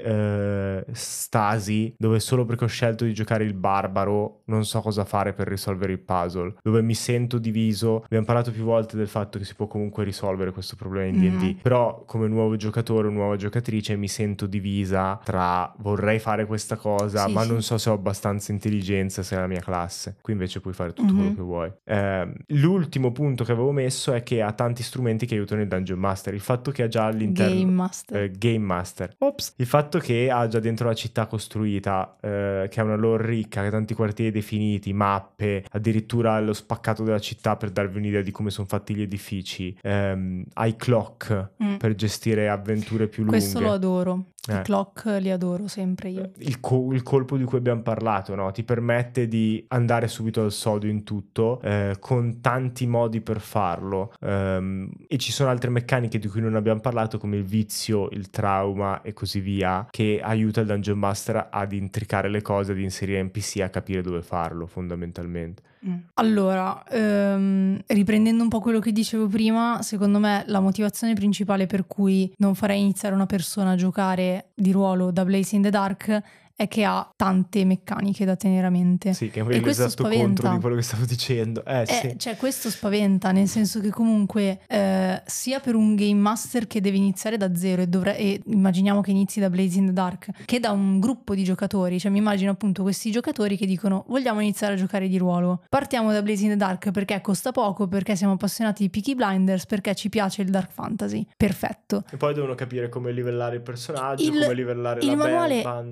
stasi dove solo perché ho scelto di giocare il barbaro non so cosa fare per risolvere il puzzle, dove mi sento diviso. Abbiamo parlato più volte del fatto che si può comunque risolvere questo problema in D&D, però come nuovo giocatore o nuova giocatrice mi sento divisa tra vorrei fare questa cosa ma non so se ho abbastanza intelligenza, se è la mia classe. Qui invece puoi fare tutto quello che vuoi. L'ultimo punto che avevo messo è che ha tanti strumenti che aiutano il Dungeon Master. Il fatto che ha già all'interno Game Master. Ops. Il fatto che ha già dentro la città costruita, che ha una lore ricca, che ha tanti quartieri definiti, mappe, addirittura lo spaccato della città per darvi un'idea di come sono fatti gli edifici, hai clock per gestire avventure più lunghe. Questo lo adoro. I clock li adoro sempre io. Il colpo di cui abbiamo parlato, no? Ti permette di andare subito al sodo in tutto, con tanti modi per farlo, e ci sono altre meccaniche di cui non abbiamo parlato, come il vizio, il trauma e così via, che aiuta il Dungeon Master ad intricare le cose, ad inserire NPC, a capire dove farlo fondamentalmente. Allora, riprendendo un po' quello che dicevo prima, secondo me la motivazione principale per cui non farei iniziare una persona a giocare di ruolo da Blaze in the Dark è che ha tante meccaniche da tenere a mente. Sì, che è l'esatto contro di quello che stavo dicendo. Sì. Cioè, questo spaventa, nel senso che comunque sia per un game master che deve iniziare da zero e immaginiamo che inizi da Blaze in the Dark, che da un gruppo di giocatori, cioè mi immagino appunto questi giocatori che dicono vogliamo iniziare a giocare di ruolo, partiamo da Blaze in the Dark perché costa poco, perché siamo appassionati di Peaky Blinders, perché ci piace il dark fantasy, perfetto. E poi devono capire come livellare il personaggio, come livellare la manuale banda. è anche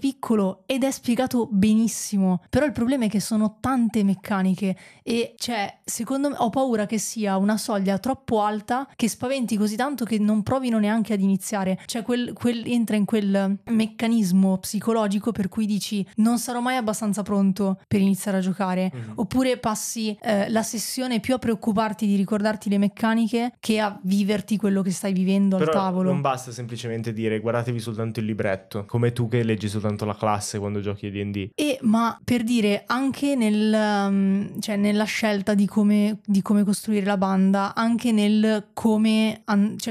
piccolo ed è spiegato benissimo, però il problema è che sono tante meccaniche e cioè secondo me ho paura che sia una soglia troppo alta che spaventi così tanto che non provino neanche ad iniziare, cioè entra in quel meccanismo psicologico per cui dici non sarò mai abbastanza pronto per iniziare a giocare, oppure passi la sessione più a preoccuparti di ricordarti le meccaniche che a viverti quello che stai vivendo al tavolo. Non basta semplicemente dire guardatevi soltanto il libretto, come tu che leggi soltanto la classe quando giochi a D&D. Ma per dire anche cioè nella scelta di come costruire la banda, anche nel come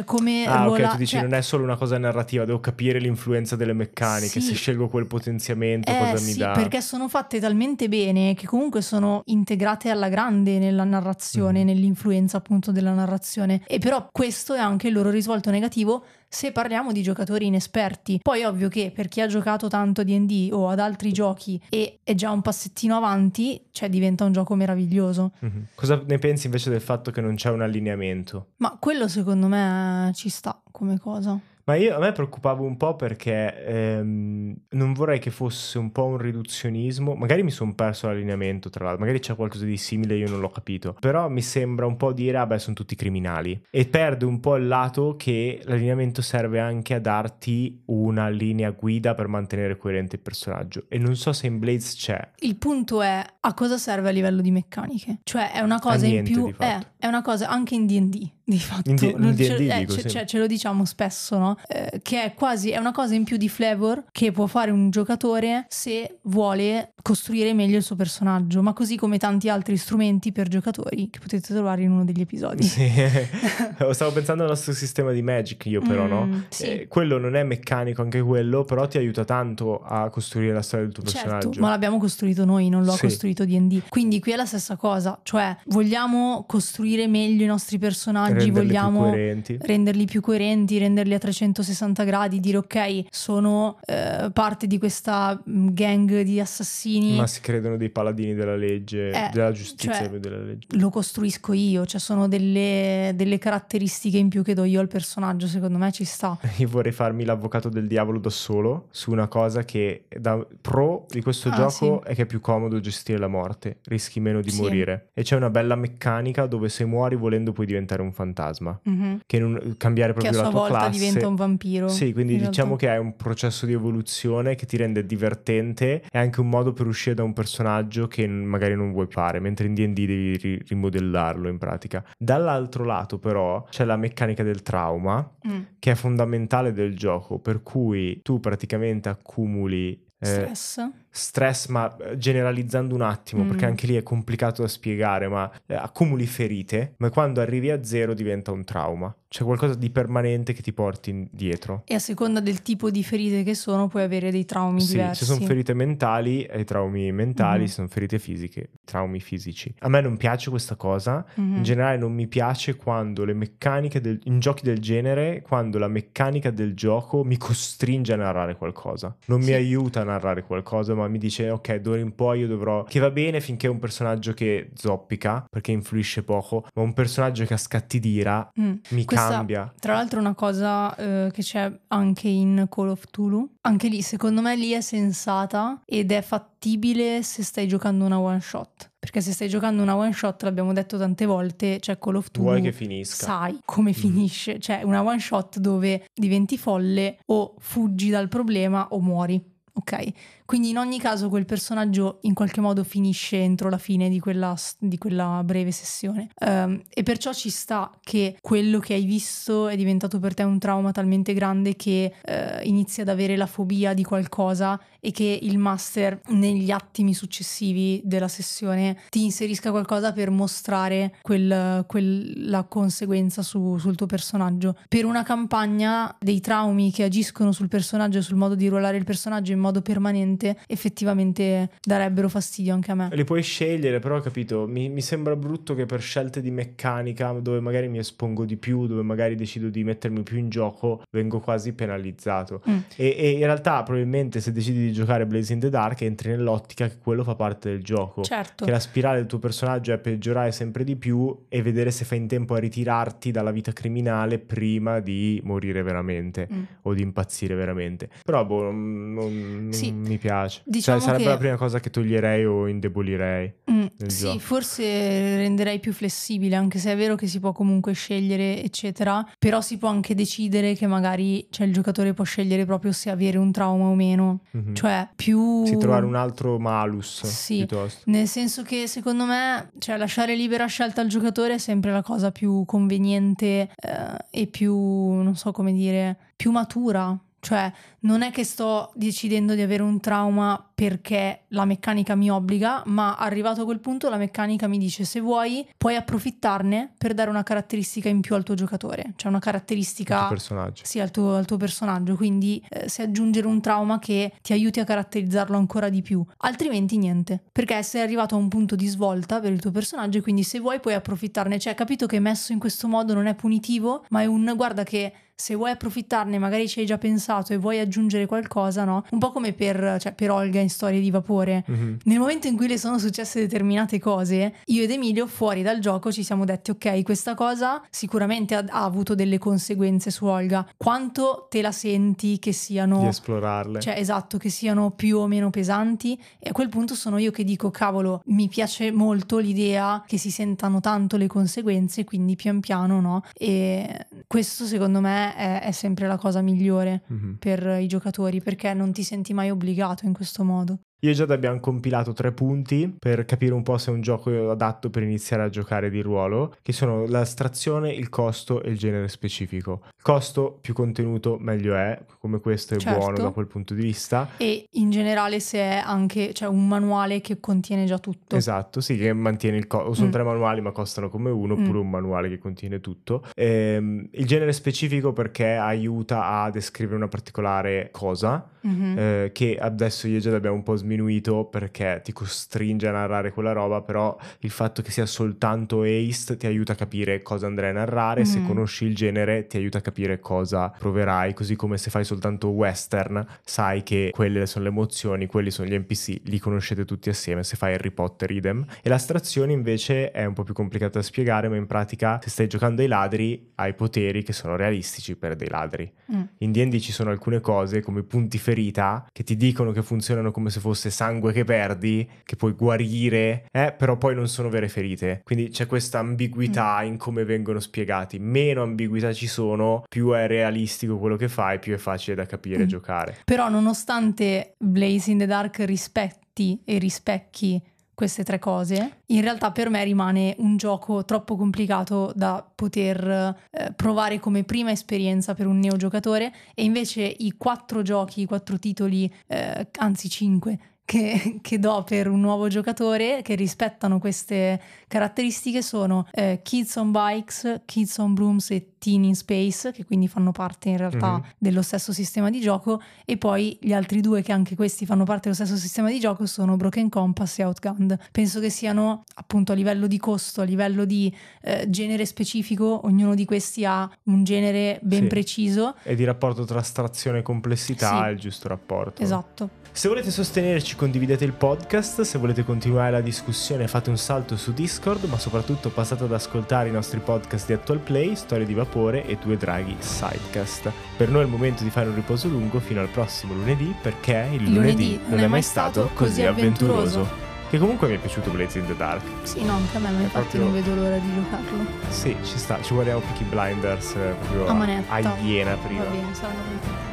ok, tu dici non è solo una cosa narrativa, devo capire l'influenza delle meccaniche, sì, se scelgo quel potenziamento cosa mi dà. Perché sono fatte talmente bene che comunque sono integrate alla grande nella narrazione, nell'influenza appunto della narrazione, e però questo è anche il loro risvolto negativo se parliamo di giocatori inesperti. Poi ovvio che per chi ha giocato tanto a D&D o ad altri giochi e è già un passettino avanti, cioè diventa un gioco meraviglioso. Cosa ne pensi invece del fatto che non c'è un allineamento? Ma quello secondo me ci sta come cosa. Ma a me preoccupavo un po' perché non vorrei che fosse un po' un riduzionismo. Magari mi sono perso l'allineamento, tra l'altro, magari c'è qualcosa di simile, io non l'ho capito. Però mi sembra un po' dire, vabbè, sono tutti criminali. E perde un po' il lato che l'allineamento serve anche a darti una linea guida per mantenere coerente il personaggio. E non so se in Blades c'è. Il punto è a cosa serve a livello di meccaniche. Cioè è una cosa in più, è una cosa anche in D&D. Di fatto in D&D dico, sì. ce lo diciamo spesso, no? Che è una cosa in più di flavor che può fare un giocatore se vuole costruire meglio il suo personaggio, ma così come tanti altri strumenti per giocatori che potete trovare in uno degli episodi. Sì. Stavo pensando al nostro sistema di Magic io però, no? Sì. Quello non è meccanico anche quello, però ti aiuta tanto a costruire la storia del tuo personaggio. Certo, ma l'abbiamo costruito noi, non lo ha costruito D&D. Quindi qui è la stessa cosa, cioè vogliamo costruire meglio i nostri personaggi, vogliamo renderli più coerenti, renderli a 360 gradi, dire ok, sono parte di questa gang di assassini. Ma si credono dei paladini della legge, della giustizia, cioè, della legge. Lo costruisco io, cioè sono delle caratteristiche in più che do io al personaggio, secondo me ci sta. Io vorrei farmi l'avvocato del diavolo da solo su una cosa che da pro di questo gioco è che è più comodo gestire la morte, rischi meno di morire, e c'è una bella meccanica dove se muori volendo puoi diventare un fantasma, che non cambiare proprio la tua classe, che a sua volta diventa un vampiro. Sì, quindi diciamo che è un processo di evoluzione che ti rende divertente e anche un modo per uscire da un personaggio che magari non vuoi fare, mentre in D&D devi rimodellarlo in pratica. Dall'altro lato però c'è la meccanica del trauma che è fondamentale del gioco, per cui tu praticamente accumuli stress, ma generalizzando un attimo, perché anche lì è complicato da spiegare, ma accumuli ferite, ma quando arrivi a 0 diventa un trauma. C'è qualcosa di permanente che ti porti dietro. E a seconda del tipo di ferite che sono, puoi avere dei traumi diversi. Se sono ferite mentali, hai traumi mentali, se sono ferite fisiche, traumi fisici. A me non piace questa cosa. In generale non mi piace quando le meccaniche in giochi del genere, quando la meccanica del gioco mi costringe a narrare qualcosa. Non mi aiuta a narrare qualcosa, ma mi dice ok, d'ora in poi io dovrò, che va bene finché è un personaggio che zoppica perché influisce poco, ma un personaggio che a scatti d'ira mi cambia. Tra l'altro una cosa che c'è anche in Call of Cthulhu, anche lì secondo me lì è sensata ed è fattibile se stai giocando una one shot. Perché se stai giocando una one shot, l'abbiamo detto tante volte, cioè Call of Cthulhu, vuoi che finisca, sai come finisce, cioè una one shot dove diventi folle o fuggi dal problema o muori. Ok, quindi in ogni caso quel personaggio in qualche modo finisce entro la fine di quella breve sessione, e perciò ci sta che quello che hai visto è diventato per te un trauma talmente grande che inizi ad avere la fobia di qualcosa e che il master negli attimi successivi della sessione ti inserisca qualcosa per mostrare la conseguenza sul tuo personaggio. Per una campagna dei traumi che agiscono sul personaggio e sul modo di ruolare il personaggio in modo permanente effettivamente darebbero fastidio anche a me. Li puoi scegliere, però capito, mi sembra brutto che per scelte di meccanica dove magari mi espongo di più, dove magari decido di mettermi più in gioco, vengo quasi penalizzato. E in realtà probabilmente se decidi di giocare Blades in the Dark entri nell'ottica che quello fa parte del gioco, certo, che la spirale del tuo personaggio è peggiorare sempre di più e vedere se fai in tempo a ritirarti dalla vita criminale prima di morire veramente o di impazzire veramente. Però non mi piace. Diciamo cioè sarebbe la prima cosa che toglierei o indebolirei nel sì, gioco. forse renderei più flessibile, anche se è vero che si può comunque scegliere eccetera, però si può anche decidere che magari il giocatore può scegliere proprio se avere un trauma o meno, cioè più trovare un altro malus, sì, piuttosto. Nel senso che secondo me lasciare libera scelta al giocatore è sempre la cosa più conveniente e più, non so come dire, più matura. Cioè non è che sto decidendo di avere un trauma perché la meccanica mi obbliga, ma arrivato a quel punto la meccanica mi dice: se vuoi puoi approfittarne per dare una caratteristica in più al tuo giocatore, cioè una caratteristica al tuo personaggio. Sì, al tuo personaggio, quindi se aggiungere un trauma che ti aiuti a caratterizzarlo ancora di più, altrimenti niente, perché sei arrivato a un punto di svolta per il tuo personaggio e quindi se vuoi puoi approfittarne. Cioè capito che messo in questo modo non è punitivo, ma è guarda che se vuoi approfittarne, magari ci hai già pensato e vuoi aggiungere qualcosa, no? Un po' come per Olga in Storie di Vapore. Nel momento in cui le sono successe determinate cose, io ed Emilio fuori dal gioco ci siamo detti: ok, questa cosa sicuramente ha avuto delle conseguenze su Olga. Quanto te la senti che siano... di esplorarle. Cioè, esatto, che siano più o meno pesanti. E a quel punto sono io che dico: cavolo, mi piace molto l'idea che si sentano tanto le conseguenze, quindi pian piano, no? E questo secondo me è sempre la cosa migliore per i giocatori, perché non ti senti mai obbligato in questo modo. Io e Giada abbiamo compilato 3 punti per capire un po' se è un gioco adatto per iniziare a giocare di ruolo, che sono l'astrazione, il costo e il genere specifico. Il costo, più contenuto meglio è, come questo è buono da quel punto di vista. E in generale se è anche un manuale che contiene già tutto. Esatto, sì, che mantiene il costo. Sono 3 manuali ma costano come uno, oppure un manuale che contiene tutto. Il genere specifico perché aiuta a descrivere una particolare cosa, che adesso io e Giada abbiamo un po' sminuito perché ti costringe a narrare quella roba, però il fatto che sia soltanto haste ti aiuta a capire cosa andrai a narrare, se conosci il genere ti aiuta a capire cosa proverai, così come se fai soltanto western sai che quelle sono le emozioni, quelli sono gli NPC, li conoscete tutti assieme. Se fai Harry Potter idem. E l'astrazione invece è un po' più complicata da spiegare, ma in pratica se stai giocando ai ladri hai poteri che sono realistici per dei ladri. In D&D ci sono alcune cose come punti ferita che ti dicono che funzionano come se fosse sangue che perdi, che puoi guarire, però poi non sono vere ferite. Quindi c'è questa ambiguità in come vengono spiegati. Meno ambiguità ci sono, più è realistico quello che fai, più è facile da capire e giocare. Però nonostante Blaze in the Dark rispetti e rispecchi queste 3 cose, in realtà per me rimane un gioco troppo complicato da poter provare come prima esperienza per un neogiocatore, e invece i 4 titoli, anzi 5 che do per un nuovo giocatore che rispettano queste caratteristiche sono Kids on Bikes, Kids on Brooms e Teen in Space, che quindi fanno parte in realtà dello stesso sistema di gioco, e poi gli altri 2 che anche questi fanno parte dello stesso sistema di gioco sono Broken Compass e Outgunned. Penso che siano appunto a livello di costo, a livello di genere specifico, ognuno di questi ha un genere ben preciso. E di rapporto tra astrazione e complessità è il giusto rapporto. Esatto. Se volete sostenerci, condividete il podcast. Se volete continuare la discussione, fate un salto su Discord, ma soprattutto passate ad ascoltare i nostri podcast di Actual Play, Storie di Vapore e Due Draghi Sidecast. Per noi è il momento di fare un riposo lungo fino al prossimo lunedì, perché il lunedì non è mai stato così avventuroso. Che comunque mi è piaciuto Blaze in the Dark. Sì, no, anche a me, ma infatti non vedo l'ora di giocarlo. Sì, ci sta, ci guardiamo Peaky Blinders proprio a manetta. a iena prima. Va bene, saranno